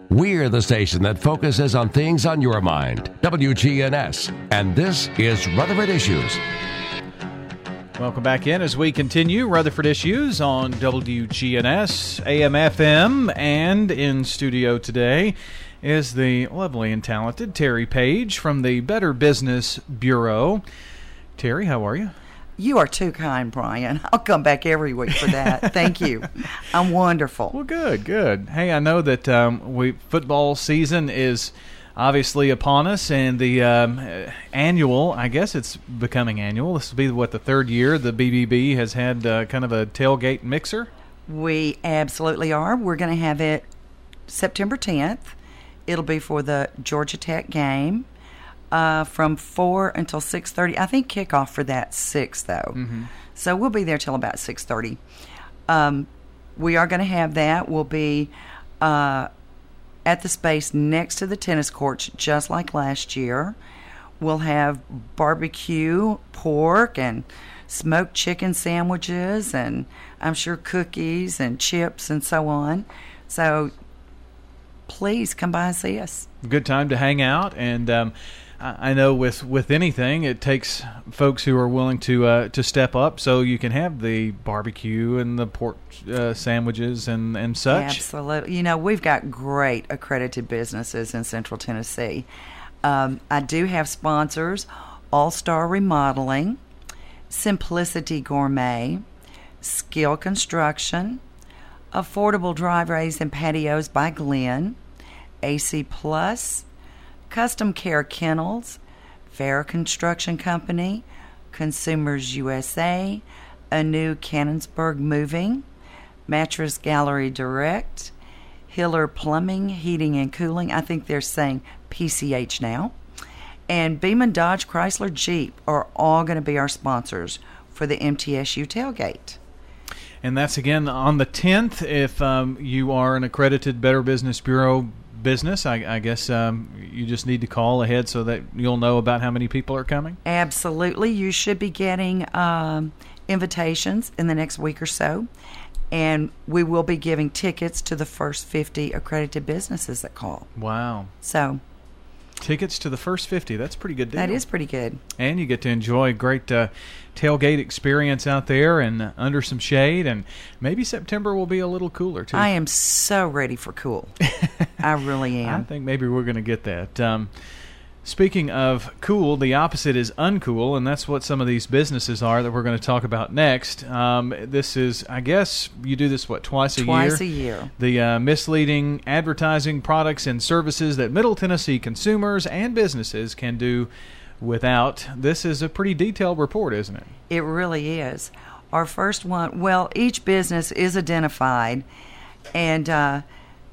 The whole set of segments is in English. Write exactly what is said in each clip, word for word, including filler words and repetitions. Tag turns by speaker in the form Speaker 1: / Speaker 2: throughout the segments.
Speaker 1: We're the station that focuses on things on your mind. W G N S. And this is Rutherford Issues.
Speaker 2: Welcome back in as we continue Rutherford Issues on W G N S, A M F M, and in studio today is the lovely and talented Terry Page from the Better Business Bureau. Terry, how are you?
Speaker 3: You are too kind, Brian. I'll come back every week for that. Thank you. I'm wonderful.
Speaker 2: Well, good, good. Hey, I know that um, we football season is obviously upon us, and the um, annual, I guess it's becoming annual. This will be, what, the third year the B B B has had uh, kind of a tailgate mixer?
Speaker 3: We absolutely are. We're going to have it September tenth. It'll be for the Georgia Tech game. Uh, from four until six thirty. I think kickoff for that six, though. Mm-hmm. So we'll be there till about six thirty. Um, we are going to have that. We'll be uh, at the space next to the tennis courts, just like last year. We'll have barbecue pork and smoked chicken sandwiches, and I'm sure cookies and chips and so on. So please come by and see us.
Speaker 2: Good time to hang out, and um, I know with, with anything, it takes folks who are willing to uh, to step up, so you can have the barbecue and the pork uh, sandwiches and, and such.
Speaker 3: Absolutely. You know, we've got great accredited businesses in Central Tennessee. Um, I do have sponsors: All Star Remodeling, Simplicity Gourmet, Skill Construction, Affordable Driveways and Patios by Glenn, A C Plus, Custom Care Kennels, Fair Construction Company, Consumers U S A, A New Cannonsburg Moving, Mattress Gallery Direct, Hiller Plumbing, Heating and Cooling. I think they're saying P C H now. And Beeman Dodge Chrysler Jeep are all going to be our sponsors for the M T S U tailgate.
Speaker 2: And that's, again, on the tenth. If um, you are an accredited Better Business Bureau business, I, I guess um, you just need to call ahead so that you'll know about how many people are coming?
Speaker 3: Absolutely. You should be getting um, invitations in the next week or so, and we will be giving tickets to the first fifty accredited businesses that call.
Speaker 2: Wow.
Speaker 3: So
Speaker 2: tickets to the first fifty. That's a pretty good deal.
Speaker 3: That is pretty good.
Speaker 2: And you get to enjoy a great uh, tailgate experience out there and uh, under some shade. And maybe September will be a little cooler, too.
Speaker 3: I am so ready for cool. I really am.
Speaker 2: I think maybe we're going to get that. Um, speaking of cool, the opposite is uncool, and that's what some of these businesses are that we're going to talk about next. Um, this is, I guess, you do this, what, twice a
Speaker 3: twice
Speaker 2: year?
Speaker 3: Twice a year.
Speaker 2: The uh, misleading advertising products and services that Middle Tennessee consumers and businesses can do without. This is a pretty detailed report, isn't it?
Speaker 3: It really is. Our first one, well, each business is identified, and uh,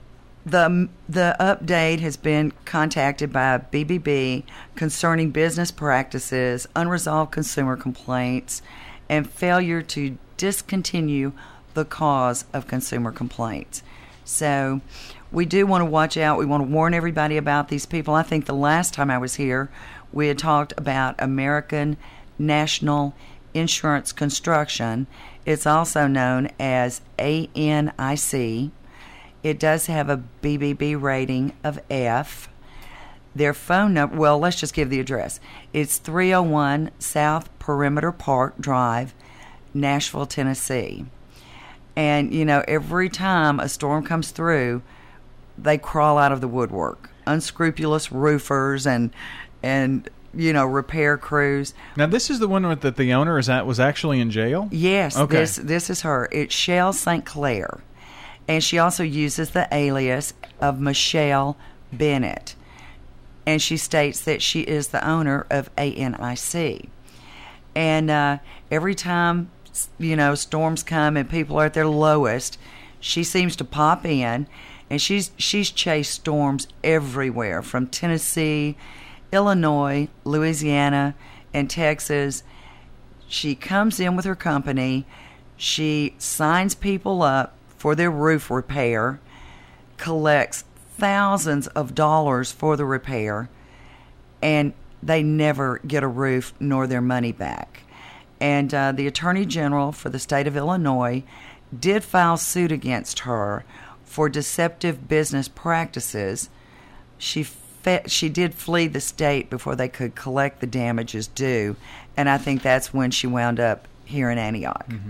Speaker 3: the the update has been contacted by B B B concerning business practices, unresolved consumer complaints, and failure to discontinue the cause of consumer complaints. So we do want to watch out. We want to warn everybody about these people. I think the last time I was here, we had talked about American National Insurance Construction. It's also known as A N I C. It does have a B B B rating of F. Their phone number, well, let's just give the address. It's three oh one South Perimeter Park Drive, Nashville, Tennessee. And, you know, every time a storm comes through, they crawl out of the woodwork. Unscrupulous roofers and, and you know, repair crews.
Speaker 2: Now, this is the one that the owner is at, was actually in jail?
Speaker 3: Yes,
Speaker 2: okay.
Speaker 3: this this is her. It's Shell Saint Clair. And she also uses the alias of Michelle Bennett. And she states that she is the owner of A N I C. And uh, every time, you know, storms come and people are at their lowest, she seems to pop in. And she's she's chased storms everywhere, from Tennessee, Illinois, Louisiana, and Texas. She comes in with her company. She signs people up for their roof repair, collects thousands of dollars for the repair, and they never get a roof nor their money back. And uh, the Attorney General for the state of Illinois did file suit against her for deceptive business practices. She fe- she did flee the state before they could collect the damages due, and I think that's when she wound up here in Antioch.
Speaker 2: Mm-hmm.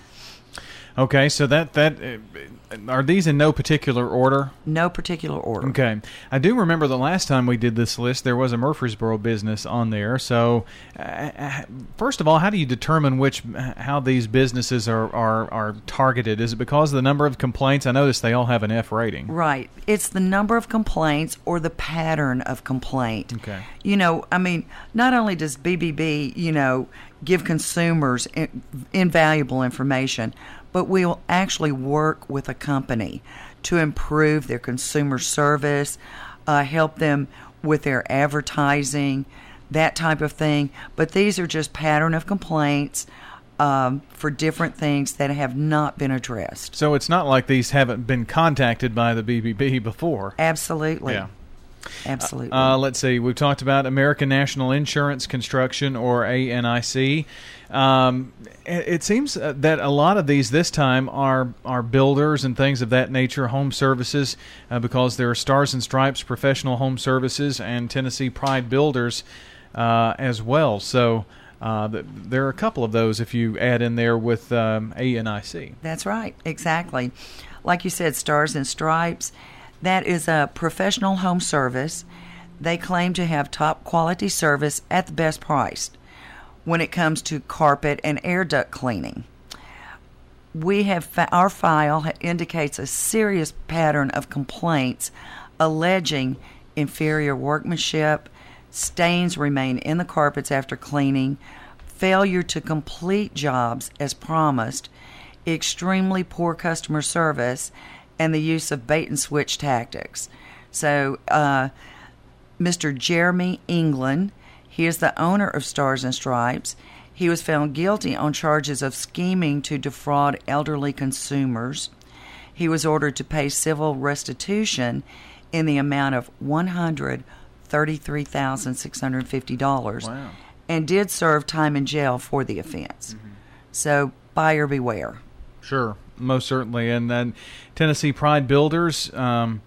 Speaker 2: Okay, so that that uh, are these in no particular order?
Speaker 3: No particular order.
Speaker 2: Okay, I do remember the last time we did this list, there was a Murfreesboro business on there. So, uh, first of all, how do you determine which how these businesses are, are are targeted? Is it because of the number of complaints? I noticed they all have an F rating.
Speaker 3: Right. It's the number of complaints or the pattern of complaint.
Speaker 2: Okay.
Speaker 3: You know, I mean, not only does B B B, you know, give consumers in, invaluable information, but we'll actually work with a company to improve their consumer service, uh, help them with their advertising, that type of thing. But these are just pattern of complaints um, for different things that have not been addressed.
Speaker 2: So it's not like these haven't been contacted by the B B B before.
Speaker 3: Absolutely.
Speaker 2: Yeah.
Speaker 3: Absolutely.
Speaker 2: Uh, let's see. We've talked about American National Insurance Construction, or A N I C. Um, it, it seems that a lot of these this time are are builders and things of that nature, home services, uh, because there are Stars and Stripes Professional Home Services and Tennessee Pride Builders uh, as well. So uh, the, there are a couple of those if you add in there with um, A N I C.
Speaker 3: That's right. Exactly. Like you said, Stars and Stripes. That is a professional home service. They claim to have top quality service at the best price when it comes to carpet and air duct cleaning. We have our file indicates a serious pattern of complaints alleging inferior workmanship, stains remain in the carpets after cleaning, failure to complete jobs as promised, extremely poor customer service, and the use of bait and switch tactics. So, uh, Mister Jeremy England, he is the owner of Stars and Stripes. He was found guilty on charges of scheming to defraud elderly consumers. He was ordered to pay civil restitution in the amount of one hundred thirty-three thousand six hundred fifty dollars.
Speaker 2: Wow.
Speaker 3: And did serve time in jail for the offense. Mm-hmm. So, buyer beware.
Speaker 2: Sure, most certainly. And then Tennessee Pride Builders, um,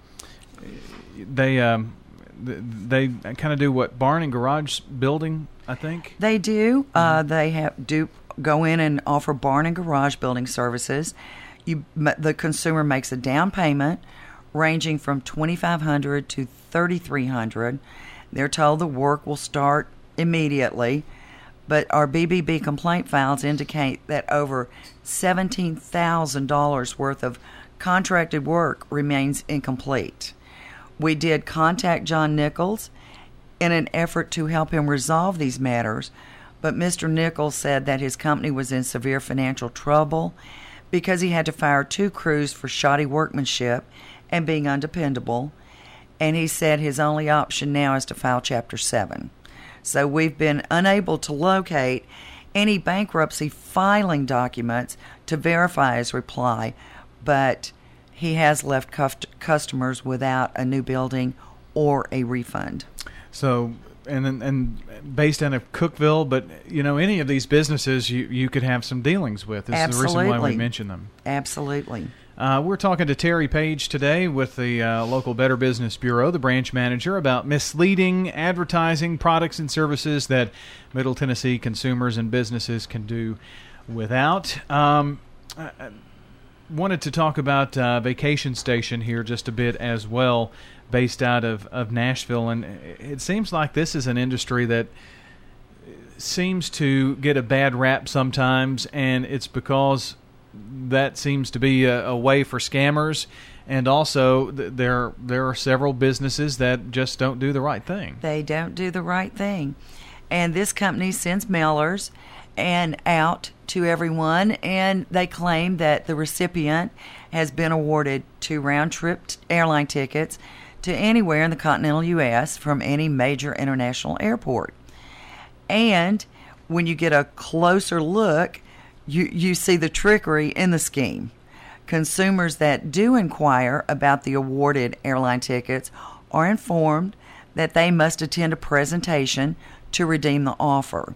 Speaker 2: they um, they kind of do what, barn and garage building, I think?
Speaker 3: They do. Mm-hmm. Uh, they have do go in and offer barn and garage building services. You, the consumer makes a down payment ranging from twenty-five hundred dollars to thirty-three hundred dollars. They're told the work will start immediately. But our B B B complaint files indicate that over seventeen thousand dollars worth of contracted work remains incomplete. We did contact John Nichols in an effort to help him resolve these matters, but Mister Nichols said that his company was in severe financial trouble because he had to fire two crews for shoddy workmanship and being undependable, and he said his only option now is to file Chapter seven. So we've been unable to locate any bankruptcy filing documents to verify his reply, but he has left cust- customers without a new building or a refund.
Speaker 2: So, and and based out of Cookeville, but you know, any of these businesses you, you could have some dealings with. This
Speaker 3: Absolutely.
Speaker 2: is the reason why we mention them.
Speaker 3: Absolutely.
Speaker 2: Uh, we're talking to Terry Page today with the uh, local Better Business Bureau, the branch manager, about misleading advertising, products and services that Middle Tennessee consumers and businesses can do without. Um, I wanted to talk about uh, Vacation Station here just a bit as well, based out of, of Nashville. And it seems like this is an industry that seems to get a bad rap sometimes, and it's because that seems to be a, a way for scammers, and also th- there there are several businesses that just don't do the right thing.
Speaker 3: They don't do the right thing, and this company sends mailers and out to everyone, and they claim that the recipient has been awarded two round-trip t- airline tickets to anywhere in the continental U S from any major international airport. And when you get a closer look, You you see the trickery in the scheme. Consumers that do inquire about the awarded airline tickets are informed that they must attend a presentation to redeem the offer.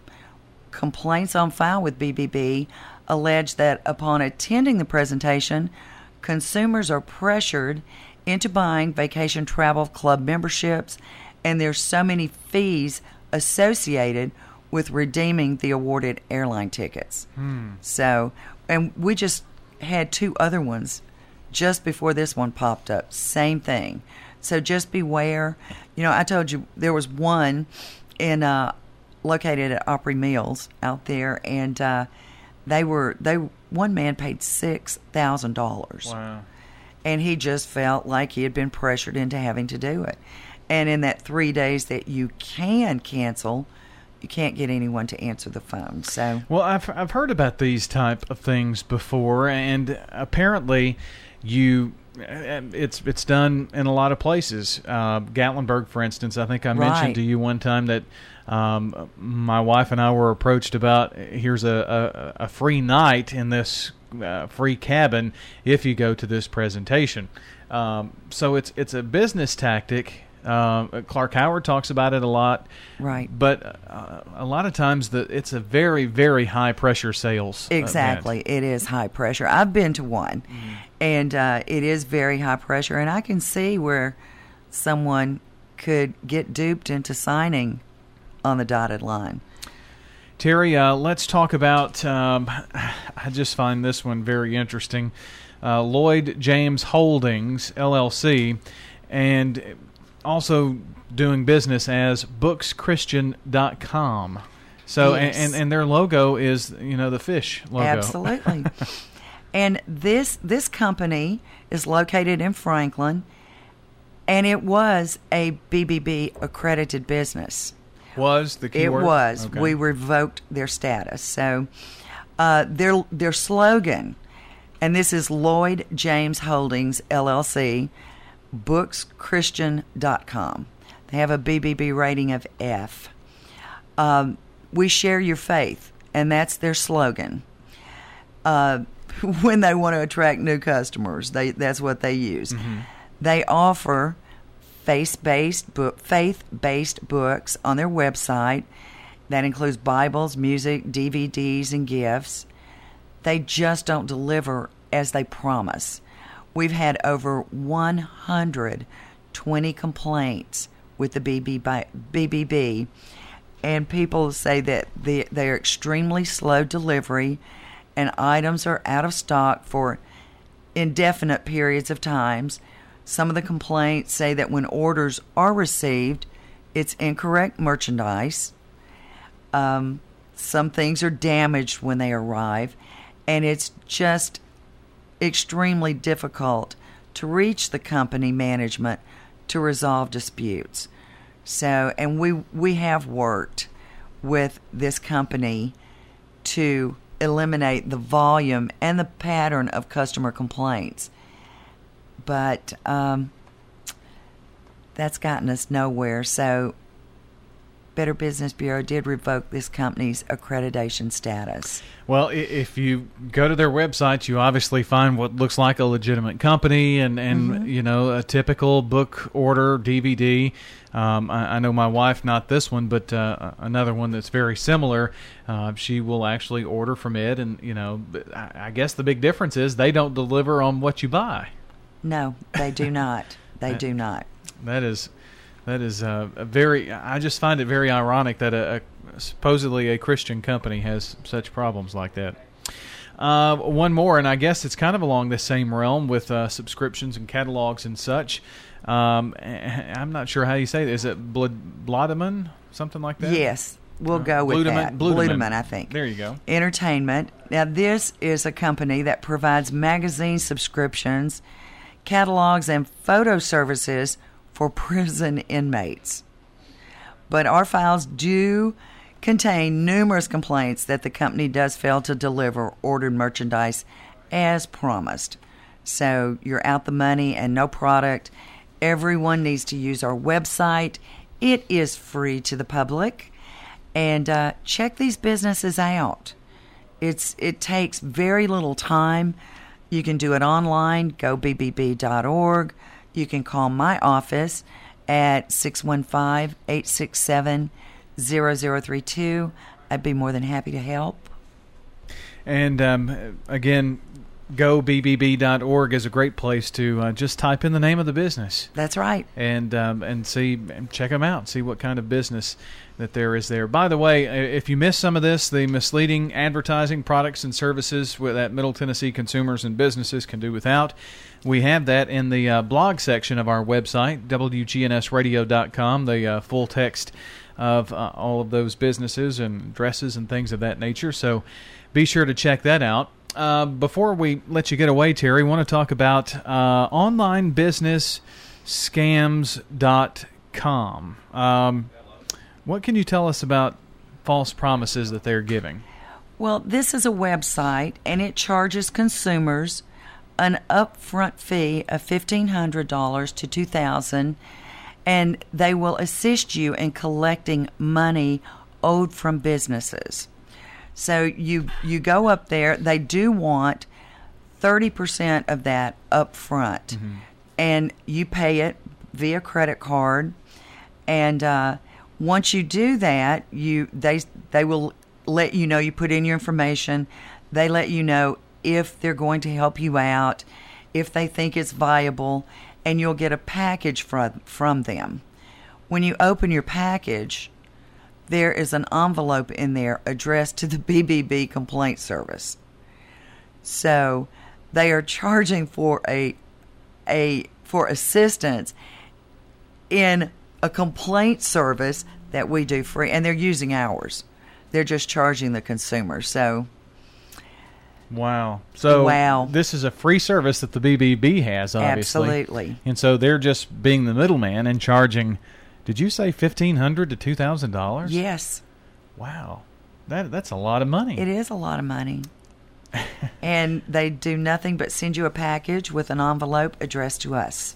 Speaker 3: Complaints on file with B B B allege that upon attending the presentation, consumers are pressured into buying vacation travel club memberships, and there's so many fees associated with redeeming the awarded airline tickets.
Speaker 2: Hmm.
Speaker 3: So, and we just had two other ones just before this one popped up. Same thing. So just beware. You know, I told you there was one in uh, located at Opry Mills out there, and uh, they were they one man paid six thousand dollars.
Speaker 2: Wow.
Speaker 3: And he just felt like he had been pressured into having to do it. And in that three days that you can cancel, you can't get anyone to answer the phone. So,
Speaker 2: well, I've I've heard about these type of things before, and apparently, you it's it's done in a lot of places. Uh, Gatlinburg, for instance, I think I mentioned
Speaker 3: Right.
Speaker 2: to you one time that um, my wife and I were approached about here's a a, a free night in this uh, free cabin if you go to this presentation. Um, so it's it's a business tactic. Uh, Clark Howard talks about it a lot,
Speaker 3: right.
Speaker 2: but uh, a lot of times the, it's a very, very high-pressure sales
Speaker 3: Exactly.
Speaker 2: event.
Speaker 3: It is high pressure. I've been to one,
Speaker 2: Mm-hmm.
Speaker 3: and uh, it is very high pressure, and I can see where someone could get duped into signing on the dotted line.
Speaker 2: Terry, uh, let's talk about, um, I just find this one very interesting, uh, Lloyd James Holdings, L L C, and also doing business as books christian dot com. So,
Speaker 3: Yes.
Speaker 2: and, and their logo is, you know, the fish logo.
Speaker 3: Absolutely. And this this company is located in Franklin, and it was a B B B accredited business.
Speaker 2: Was the key
Speaker 3: It
Speaker 2: word?
Speaker 3: was.
Speaker 2: Okay.
Speaker 3: We revoked their status. So uh, their their slogan, and this is Lloyd James Holdings, L L C, books christian dot com. They have a B B B rating of F. Um, we share your faith, and that's their slogan. Uh, when they want to attract new customers, they that's what they use.
Speaker 2: Mm-hmm.
Speaker 3: They offer faith-based book, faith-based books on their website. That includes Bibles, music, D V Ds, and gifts. They just don't deliver as they promise. We've had over one hundred twenty complaints with the B B B, and people say that they, they're extremely slow delivery, and items are out of stock for indefinite periods of times. Some of the complaints say that when orders are received, it's incorrect merchandise. Um, some things are damaged when they arrive, and it's just extremely difficult to reach the company management to resolve disputes. So, and we we have worked with this company to eliminate the volume and the pattern of customer complaints, but um, that's gotten us nowhere. So Better Business Bureau did revoke this company's accreditation status.
Speaker 2: Well, i- if you go to their website, you obviously find what looks like a legitimate company and, and
Speaker 3: Mm-hmm.
Speaker 2: you know, a typical book order D V D. Um, I, I know my wife, not this one, but uh, another one that's very similar. Uh, she will actually order from it, and you know, I, I guess the big difference is they don't deliver on what you buy.
Speaker 3: No, they do not. They do not.
Speaker 2: That is, that is uh, a very. I just find it very ironic that a, a supposedly a Christian company has such problems like that. Uh, one more, and I guess it's kind of along the same realm with uh, subscriptions and catalogs and such. Um, I'm not sure how you say it. Is it Blud- Blodeman, something like that?
Speaker 3: Yes, we'll
Speaker 2: Uh,
Speaker 3: go with
Speaker 2: Bludeman-
Speaker 3: that.
Speaker 2: Bludeman.
Speaker 3: I think.
Speaker 2: There you go.
Speaker 3: Entertainment. Now, this is a company that provides magazine subscriptions, catalogs, and photo services for prison inmates. But our files do contain numerous complaints that the company does fail to deliver ordered merchandise as promised. So you're out the money and no product. Everyone needs to use our website. It is free to the public. And uh, check these businesses out. It's It takes very little time. You can do it online, go b b b dot org. You can call my office at six one five, eight six seven, zero zero three two. I'd be more than happy to help.
Speaker 2: And um, again, go b b b dot org is a great place to uh, just type in the name of the business.
Speaker 3: That's right.
Speaker 2: And um, and see, and check them out, see what kind of business that there is there. By the way, if you missed some of this, the misleading advertising, products and services that Middle Tennessee consumers and businesses can do without, we have that in the uh, blog section of our website, w g n s radio dot com, the uh, full text of uh, all of those businesses and addresses and things of that nature. So be sure to check that out. Uh, before we let you get away, Terry, I want to talk about uh, online business scams dot com. Um, what can you tell us about false promises that they're giving?
Speaker 3: Well, this is a website, and it charges consumers an upfront fee of fifteen hundred dollars to two thousand dollars, and they will assist you in collecting money owed from businesses. So you you go up there. They do want thirty percent of that up front, mm-hmm. and you pay it via credit card. And uh, once you do that, you they they will let you know. You put in your information. They let you know if they're going to help you out, if they think it's viable, and you'll get a package from from them. When you open your package, there is an envelope in there addressed to the B B B complaint service. So they are charging for a a for assistance in a complaint service that we do free, and they're using ours. They're just charging the consumer. So
Speaker 2: wow. So
Speaker 3: wow.
Speaker 2: This is a free service that the B B B has, obviously.
Speaker 3: Absolutely.
Speaker 2: And so they're just being the middleman and charging, did you say fifteen hundred dollars to two thousand dollars?
Speaker 3: Yes.
Speaker 2: Wow. That That's a lot of money.
Speaker 3: It is a lot of money. And they do nothing but send you a package with an envelope addressed to us.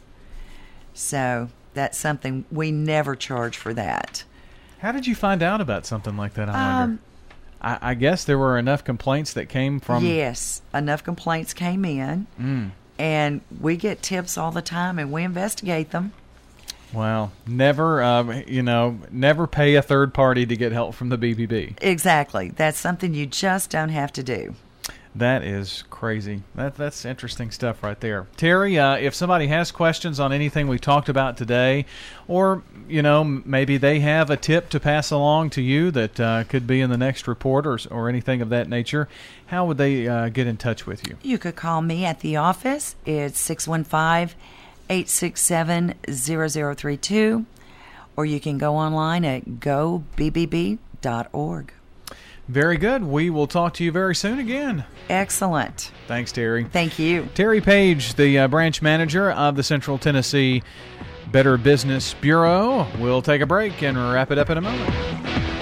Speaker 3: So that's something we never charge for that.
Speaker 2: How did you find out about something like that, I wonder?
Speaker 3: Um,
Speaker 2: I, I guess there were enough complaints that came from...
Speaker 3: Yes, enough complaints came in,
Speaker 2: mm.
Speaker 3: and we get tips all the time, and we investigate them.
Speaker 2: Well, never, uh, you know, never pay a third party to get help from the B B B.
Speaker 3: Exactly. That's something you just don't have to do.
Speaker 2: That is crazy. That That's interesting stuff right there. Terry, uh, if somebody has questions on anything we talked about today, or, you know, maybe they have a tip to pass along to you that uh, could be in the next report or, or anything of that nature, how would they uh, get in touch with you?
Speaker 3: You could call me at the office. It's six one five, eight six seven, zero zero three two, or you can go online at go b b b dot org.
Speaker 2: Very good. We will talk to you very soon again.
Speaker 3: Excellent.
Speaker 2: Thanks, Terry.
Speaker 3: Thank you.
Speaker 2: Terry Page, the uh, branch manager of the Central Tennessee Better Business Bureau. We'll take a break and wrap it up in a moment.